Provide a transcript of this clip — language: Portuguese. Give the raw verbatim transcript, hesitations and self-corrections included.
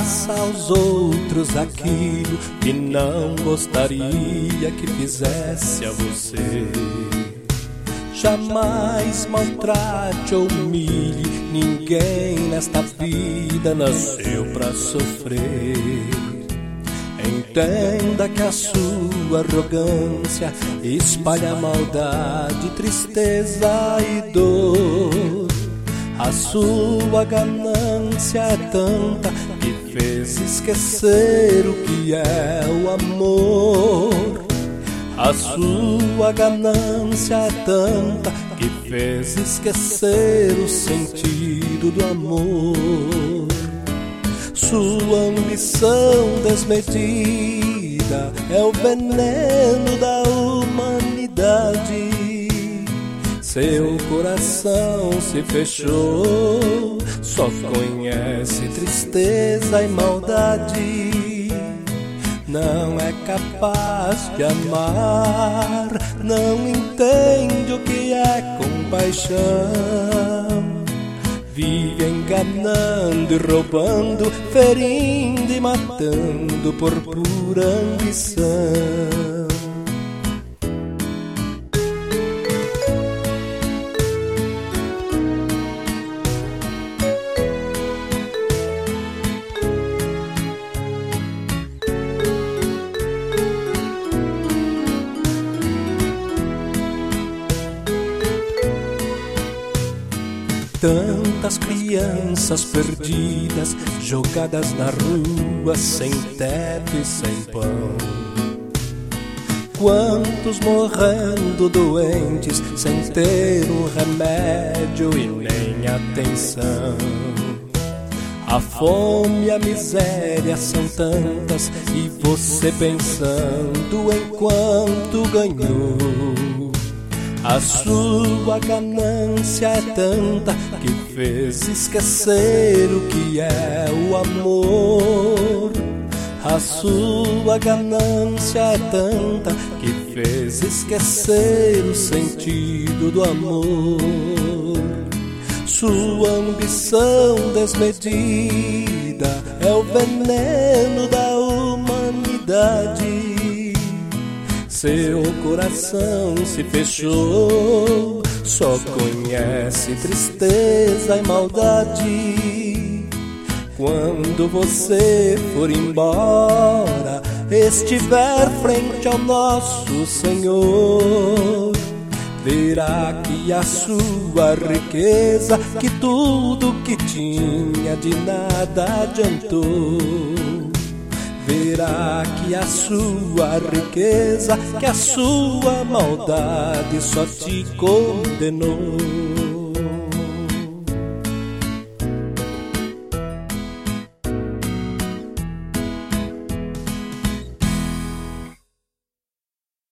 faça aos outros aquilo que não gostaria que fizesse a você. Jamais maltrate ou humilhe, ninguém nesta vida nasceu pra sofrer. Entenda que a sua arrogância espalha maldade, tristeza e dor. A sua ganância é tanta que fez esquecer o que é o amor. A sua ganância é tanta que fez esquecer o sentido do amor. Sua ambição desmedida é o veneno da humanidade. Seu coração se fechou, só conhece tristeza e maldade. Não é capaz de amar, não entende o que é compaixão. Vive enganando e roubando, ferindo e matando por pura ambição. Tantas crianças perdidas, jogadas na rua, sem teto e sem pão. Quantos morrendo doentes, sem ter um remédio e nem atenção. A fome e a miséria são tantas, e você pensando enquanto ganhou. A sua ganância é tanta que fez esquecer o que é o amor. A sua ganância é tanta que fez esquecer o sentido do amor. Sua ambição desmedida é o veneno da humanidade. Seu coração se fechou, só conhece tristeza e maldade. Quando você for embora, estiver frente ao nosso Senhor, verá que a sua riqueza, que tudo que tinha de nada adiantou. Verá que a sua riqueza, que a sua maldade só te condenou.